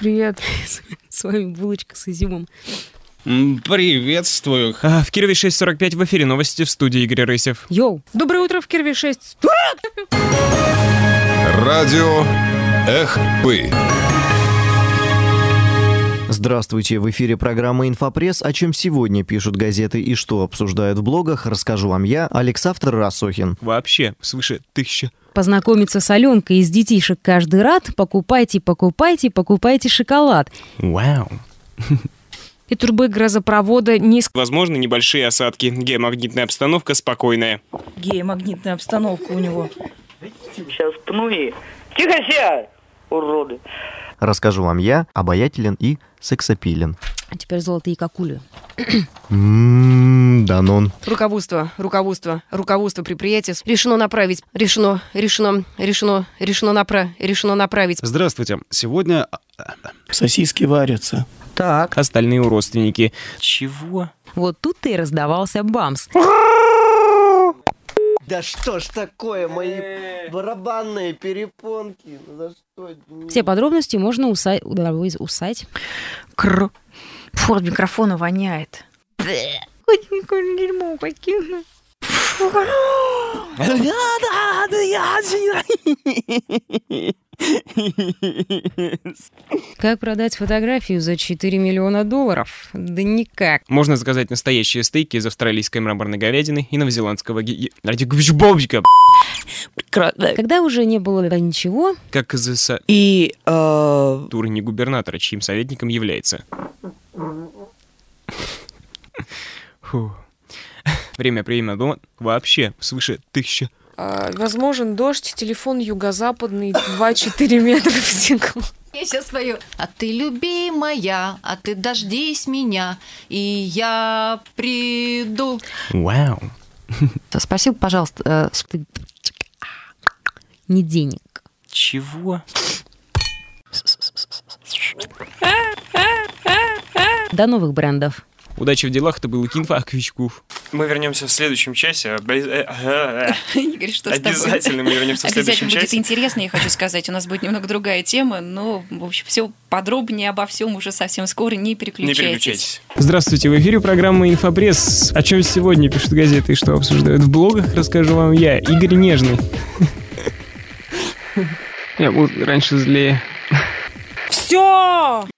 Привет. С вами булочка с изюмом. Приветствую. В Кирове 6:45 в эфире новости, в студии Игорь Рысев. Йоу. Доброе утро в Кирове 6. Радио ЭХПы. Здравствуйте, в эфире программа «Инфопресс». О чем сегодня пишут газеты и что обсуждают в блогах, расскажу вам я, Александр Рассохин. Вообще, свыше 1000. Познакомиться с Аленкой из детишек каждый рад. Покупайте шоколад. Вау. И турбы газопровода низко. Возможно, небольшие осадки. Геомагнитная обстановка спокойная. Геомагнитная обстановка у него. Сейчас пну и... Тихо сядь, уроды. Расскажу вам я, обаятелен и сексапилен. А теперь золотые какули. Данон. Руководство предприятия решено направить. Решено направить. Здравствуйте. Сегодня... Сосиски варятся. Так. Остальные у родственники. Чего? Вот тут и раздавался бамс. Да что ж такое, мои барабанные перепонки? За что? Все подробности можно усать. Фу, от микрофона воняет. Какое дерьмо, какие. Как продать фотографию за $4 миллиона? Да никак. Можно заказать настоящие стейки из австралийской мраморной говядины и новозеландского бобика. Когда уже не было ничего. Как из И... турни губернатора, чьим советником является. Фу. Время дома вообще свыше 1000. Возможен дождь, телефон юго-западный, 2-4 метра в секунду. Я сейчас спою. А ты любимая, а ты дождись меня, и я приду. Вау. Спасибо, пожалуйста. Не денег. Чего? До новых брендов. Удачи в делах, это был Кинфа Квичков. Мы вернемся в следующем часе. Игорь, что с тобой? Обязательно мы вернемся в следующем часе. Обязательно будет интересно, я хочу сказать. У нас будет немного другая тема, но, в общем, все подробнее обо всем уже совсем скоро. Не переключайтесь. Здравствуйте, в эфире программа «Инфопресс». О чем сегодня пишут газеты и что обсуждают в блогах, расскажу вам я, Игорь Нежный. Я был раньше злее. Все!